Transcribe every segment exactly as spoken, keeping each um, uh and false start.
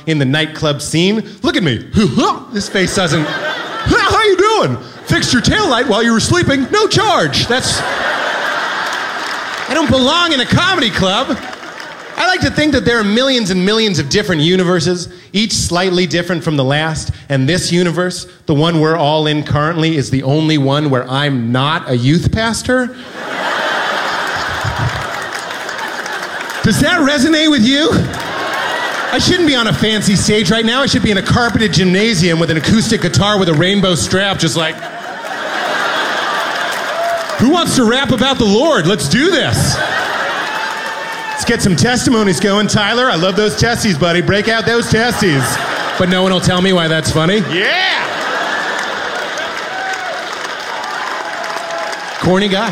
in the nightclub scene. Look at me. This face doesn't... How you doing? Fixed your taillight while you were sleeping. No charge. That's... I don't belong in a comedy club. I like to think that there are millions and millions of different universes, each slightly different from the last, and this universe, the one we're all in currently, is the only one where I'm not a youth pastor. Does that resonate with you? I shouldn't be on a fancy stage right now. I should be in a carpeted gymnasium with an acoustic guitar with a rainbow strap, just like... Who wants to rap about the Lord? Let's do this. Let's get some testimonies going. Tyler, I love those testes, buddy. Break out those testes. But no one will tell me why that's funny? Yeah! Corny guy.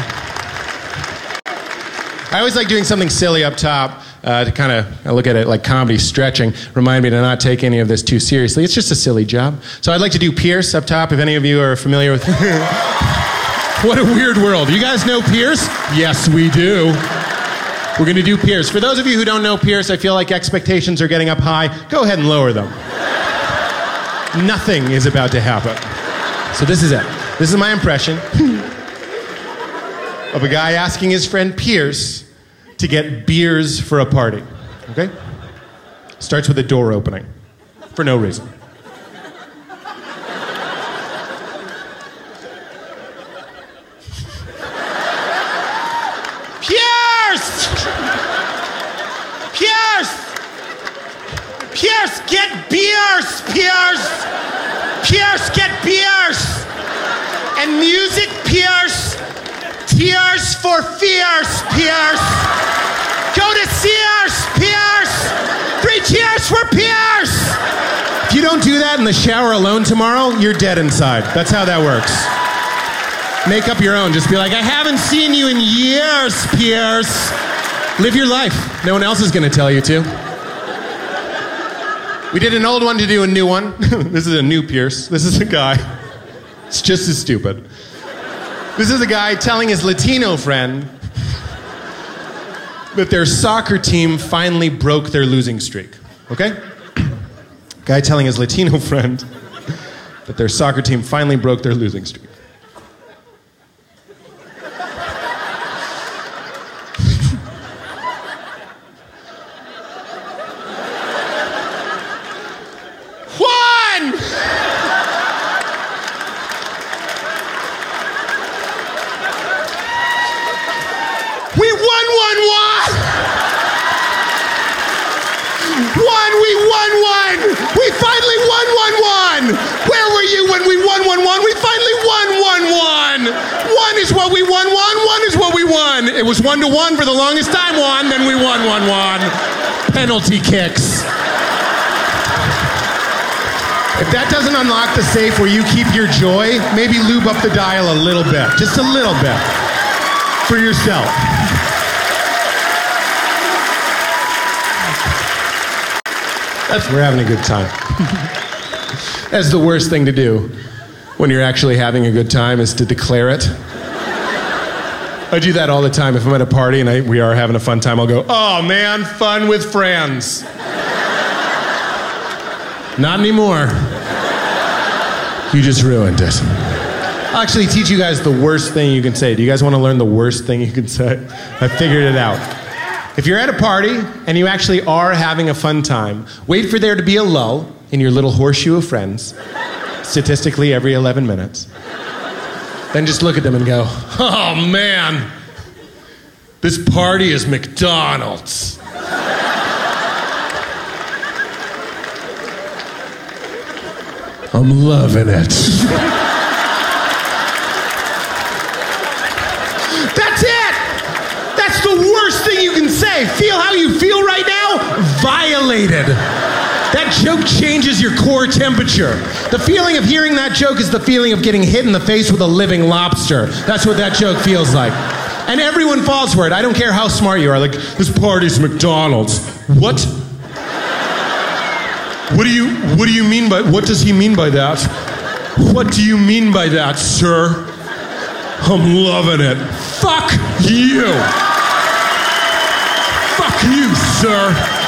I always like doing something silly up top uh, to kind of, I look at it like comedy stretching, remind me to not take any of this too seriously. It's just a silly job. So I'd like to do Pierce up top, if any of you are familiar with... What a weird world. You guys know Pierce? Yes, we do. We're going to do Pierce. For those of you who don't know Pierce, I feel like expectations are getting up high. Go ahead and lower them. Nothing is about to happen. So this is it. This is my impression of a guy asking his friend Pierce to get beers for a party. Okay? Starts with a door opening. For no reason. Pierce! Pierce! Pierce, get beers! Pierce! Pierce, get beers! And music, Pierce! Tears for fears, Pierce! Go to Sears, Pierce! Three cheers for Pierce! If you don't do that in the shower alone tomorrow, you're dead inside. That's how that works. Make up your own. Just be like, I haven't seen you in years, Pierce. Live your life. No one else is going to tell you to. We did an old one to do a new one. This is a new Pierce. This is a guy. It's just as stupid. This is a guy telling his Latino friend that their soccer team finally broke their losing streak. Okay? Guy telling his Latino friend that their soccer team finally broke their losing streak. It was one to one for the longest time. One, then we won, one, one. Penalty kicks. If that doesn't unlock the safe where you keep your joy, maybe lube up the dial a little bit. Just a little bit. For yourself. That's, we're having a good time. That's the worst thing to do when you're actually having a good time, is to declare it. I do that all the time. If I'm at a party and I, we are having a fun time, I'll go, oh man, fun with friends. Not anymore. You just ruined it. I'll actually teach you guys the worst thing you can say. Do you guys want to learn the worst thing you can say? I figured it out. If you're at a party and you actually are having a fun time, wait for there to be a lull in your little horseshoe of friends, statistically every eleven minutes. Then just look at them and go, oh man, this party is McDonald's. I'm loving it. That's it! That's the worst thing you can say. Feel how you feel right now? Violated. That joke changes your core temperature. The feeling of hearing that joke is the feeling of getting hit in the face with a living lobster. That's what that joke feels like. And everyone falls for it. I don't care how smart you are. Like, this party's McDonald's. What? What do you, what do you mean by, what does he mean by that? What do you mean by that, sir? I'm loving it. Fuck you. Fuck you, sir.